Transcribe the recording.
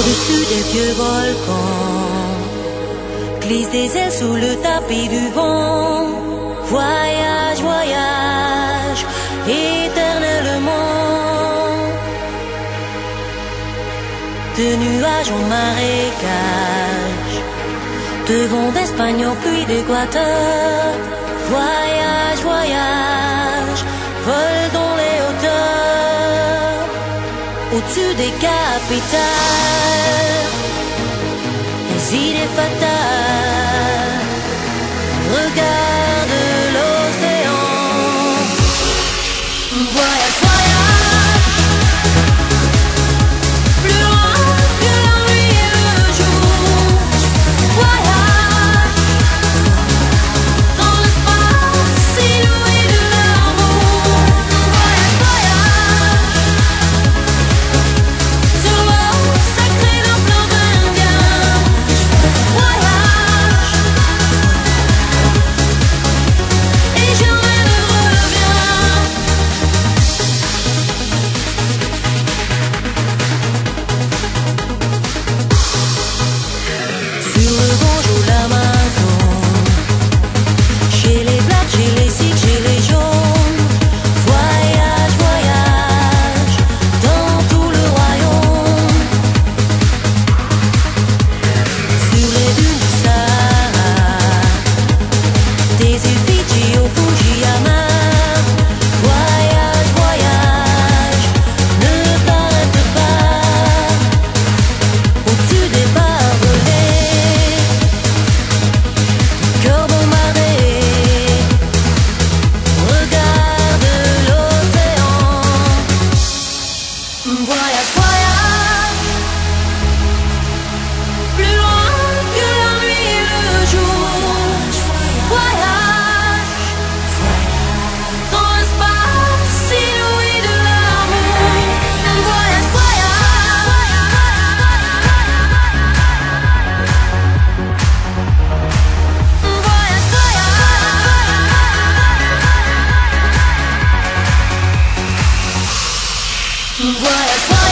Au-dessus des vieux volcans, glisse des ailes sous le tapis du vent. Voyage, voyage, éternellement. De nuages en marécage, de vent d'Espagne en pluie d'Équateur. Voyage, voyage, vol dans les hauteurs. Au-dessus des capitales, les idées fatales. Regarde l'océan. Voyage, voyage, plus loin que la nuit et le jour. Voyage dans l'espace inouï de l'amour. Voyage, voyage sur l'eau sacrée d'un fleuve indien. Voyage et jamais ne reviens. Sur le Gange ou l'Amazone, chez les blacks, chez les sikhs, chez les jaunes. Voyage, voyage dans tout le royaume. Sur les dunes du Sahara, des îles Fidji au Fujiyama. Voyage, voyage, ne t'arrête pas. Au-dessus des barbelés, cœur bombardé. Regarde l'océan. Voyage, voyage, plus loin que la nuit et le jour. Voyage dans l'espace inouï de l'amour. Voyage, voyage, voyage, voyage, voyage.